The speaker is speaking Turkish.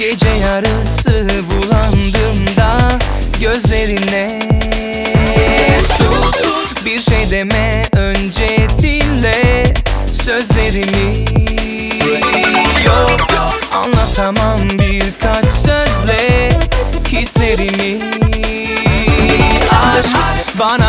Gece yarısı bulandığımda gözlerine sus, bir şey deme, önce dinle sözlerimi.